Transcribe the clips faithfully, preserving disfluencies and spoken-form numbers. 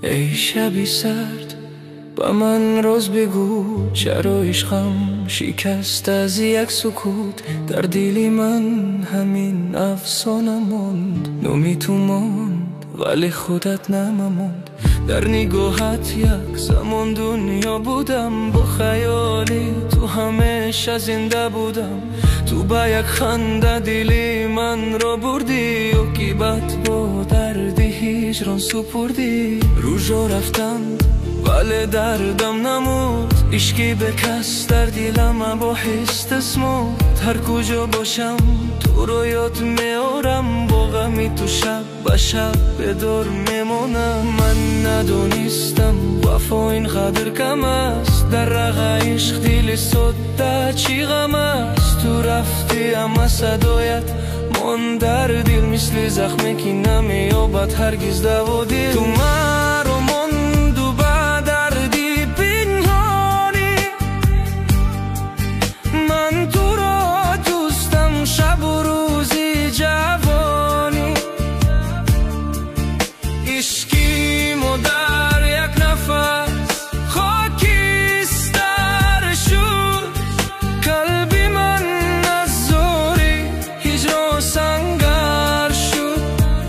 ای شبی سرد با من روز بگو چرا عشقم شکست از یک سکوت در دلی من همین افسانه موند نومی تو موند ولی خودت نموند در نگاهت یک زمان دنیا بودم با خیالی تو همیشه زنده بودم تو با یک خنده دلی من را بردی و کی بد با درد هجران سپردی روزا رفتند ولی دردم نمود عشقی به کس در دلم با حس تسمود هر کجا باشم تو رو یاد میارم با غمی تو شب به شب به دور میمونم من ندونستم وفا اینقدر کم است در رق عشق دل سوده چی غم است تو رفتی اما صدایت من در دل مثل زخمی که نمیابد هرگز دوا دل تو من رو مند و به دردی پنهانی من تو را دوستم شب و روزی جوانی عشقی ما در یک نفس خاکستر شد قلبی من از زوری هجران سنگر شد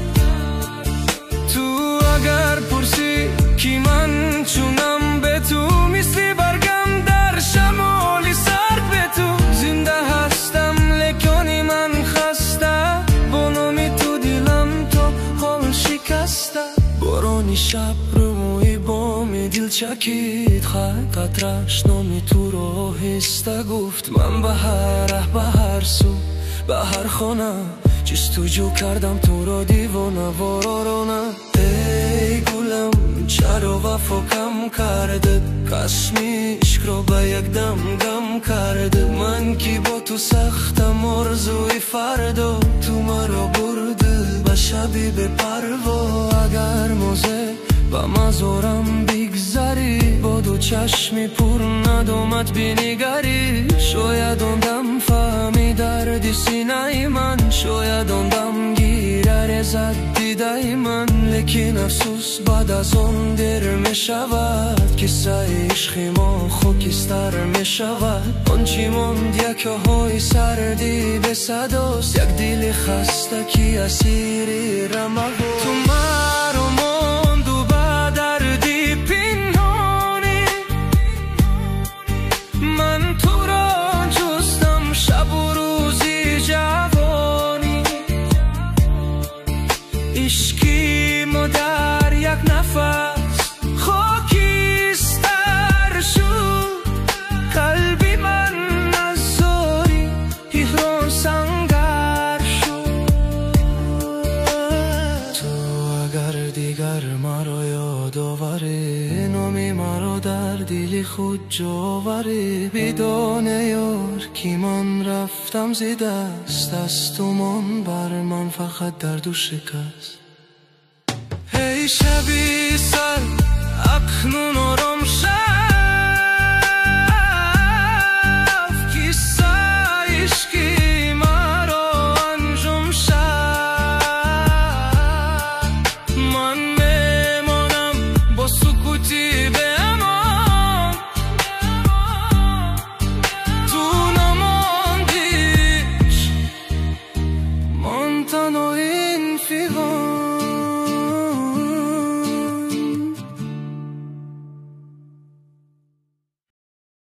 تو اگر پرسی که من چونم به تو مثل برگم در شمالی سرد به تو زنده هستم لکنی من خسته با نامی تو دلم تو حال شکسته بارانی شب روی بام دل چکید خط قطرش نامی تو را هسته گفت من به هر ره به هر سو به هر خانه جستجو کردم تو را دیوانه وارانه ای گلم چرا وفا کم کرده کشمی عشق را به یک دم گم کرده من که با تو سختم آرزوی فردا تو مرا برده به شبی به پروا اگر موزه با مزارم بگذری با دو چشمی پر ندامت بینگری شاید آن دم فهمی درد سینه من شاید آن دم گیره رزد دیده من لیکن افسوس بعد از آن دیر می شود کسه عشق ما خاکستر می شود آنچه ماند یک های سردی به صداست یک دل خسته که اسیری رمه تو مرا ماند و به دردی پنهانی من تو را جستم شب و روزی جوانی عشقی ما در یک نفس خاکستر شد قلبی من از زوری هجران سنگر شد تو اگر دیگر مرا یاد آوری نامی مرا در دل خود جاوری بدانه یار که من رفتم ز دست از تو من بر من فقط درد و شکست ای شبی سر اکنون آرام شد کیسه عشقی مرا انجام شد من میمانم با سکوتی به امان تو نماندیش من تنها